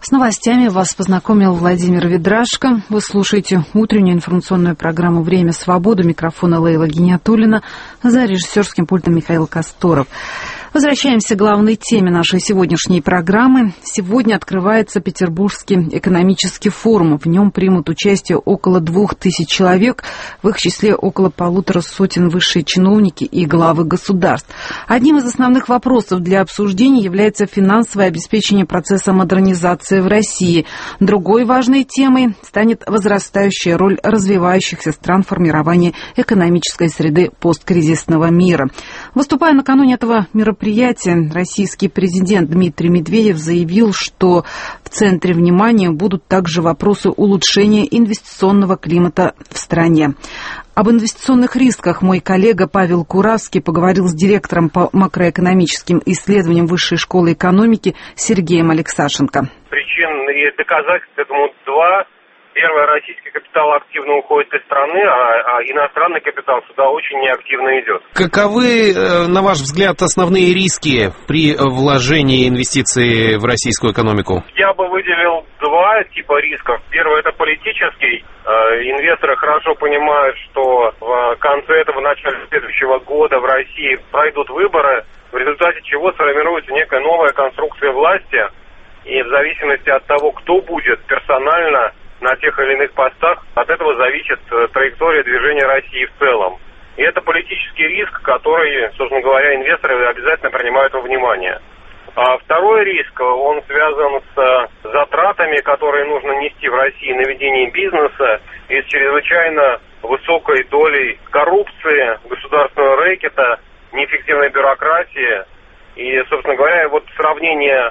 С новостями вас познакомил Владимир Ведрашко. Вы слушаете утреннюю информационную программу «Время свободы». Микрофона Лейла Гиниатуллина. За режиссерским пультом Михаил Касторов. Возвращаемся к главной теме нашей сегодняшней программы. Сегодня открывается Петербургский экономический форум. В нем примут участие около 2000 человек, в их числе около 150 высшие чиновники и главы государств. Одним из основных вопросов для обсуждения является финансовое обеспечение процесса модернизации в России. Другой важной темой станет возрастающая роль развивающихся стран в формировании экономической среды посткризисного мира. Выступая накануне этого мероприятия, российский президент Дмитрий Медведев заявил, что в центре внимания будут также вопросы улучшения инвестиционного климата в стране. Об инвестиционных рисках мой коллега Павел Куравский поговорил с директором по макроэкономическим исследованиям Высшей школы экономики Сергеем Алексашенко. Причин и доказательств этому два. Первое, российский капитал активно уходит из страны, а иностранный капитал сюда очень неактивно идет. Каковы, на ваш взгляд, основные риски при вложении инвестиций в российскую экономику? Я бы выделил два типа рисков. Первый – это политический. Инвесторы хорошо понимают, что в конце этого, начале следующего года в России пройдут выборы, в результате чего сформируется некая новая конструкция власти. И в зависимости от того, кто будет персонально на тех или иных постах, от этого зависит траектория движения России в целом. И это политический риск, который, собственно говоря, инвесторы обязательно принимают во внимание. А второй риск, он связан с затратами, которые нужно нести в России на ведение бизнеса и с чрезвычайно высокой долей коррупции, государственного рэкета, неэффективной бюрократии. И, собственно говоря, вот сравнение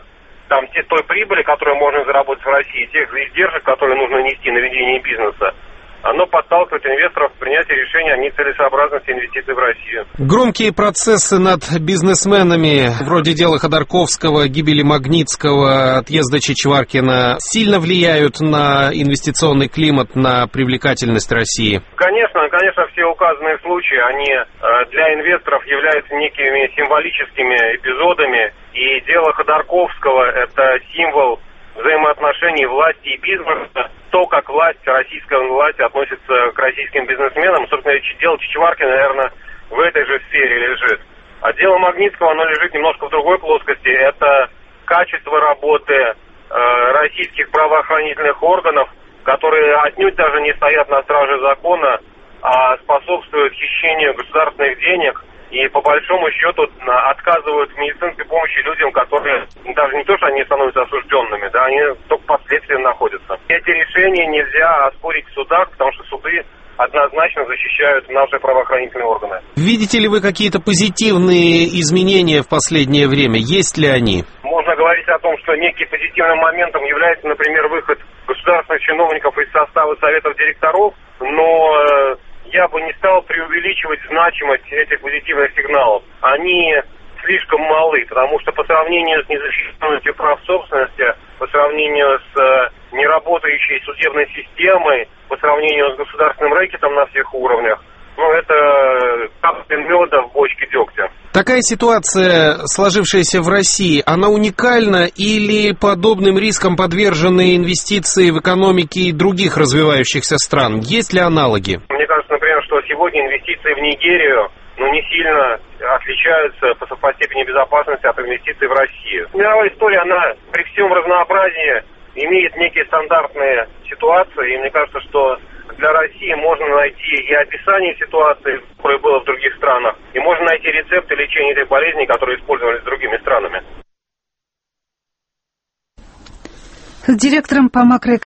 той прибыли, которую можно заработать в России, тех издержек, которые нужно нести на ведение бизнеса, оно подталкивает инвесторов к принятию решения о нецелесообразности инвестиций в Россию. Громкие процессы над бизнесменами, вроде дела Ходорковского, гибели Магнитского, отъезда Чичваркина, сильно влияют на инвестиционный климат, на привлекательность России? Конечно, все указанные случаи, они для инвесторов являются некими символическими эпизодами. И дело Ходорковского – это символ взаимоотношений власти и бизнеса, то, как российская власть относится к российским бизнесменам. Собственно, дело Чичваркина, наверное, в этой же сфере лежит. А дело Магнитского, оно лежит немножко в другой плоскости. Это качество работы российских правоохранительных органов, которые отнюдь даже не стоят на страже закона, а способствуют хищению государственных денег и по большому счету отказывают в медицинской помощи людям, которые даже не то, что они становятся осужденными, да, они только под следствием находятся. Эти решения нельзя оспорить в судах, потому что суды однозначно защищают наши правоохранительные органы. Видите ли вы какие-то позитивные изменения в последнее время? Есть ли они? Можно говорить о том, что неким позитивным моментом является, например, выход государственных чиновников из состава советов директоров, но я бы не стал преувеличивать значимость этих позитивных сигналов. Они слишком малы, потому что по сравнению с незащищенностью прав собственности, по сравнению с неработающей судебной системой, по сравнению с государственным рэкетом на всех уровнях, это капля меда в бочке дегтя. Такая ситуация, сложившаяся в России, она уникальна или подобным рискам подвержены инвестиции в экономики других развивающихся стран? Есть ли аналоги? Мне кажется, например, что сегодня инвестиции в Нигерию не сильно отличаются по степени безопасности от инвестиций в Россию. Мировая история, она при всем разнообразии имеет некие стандартные ситуации, и мне кажется, что для России можно найти и описание ситуации, которое было в других странах, и можно найти рецепты лечения этой болезни, которые использовались другими странами. С директором по макроэкономике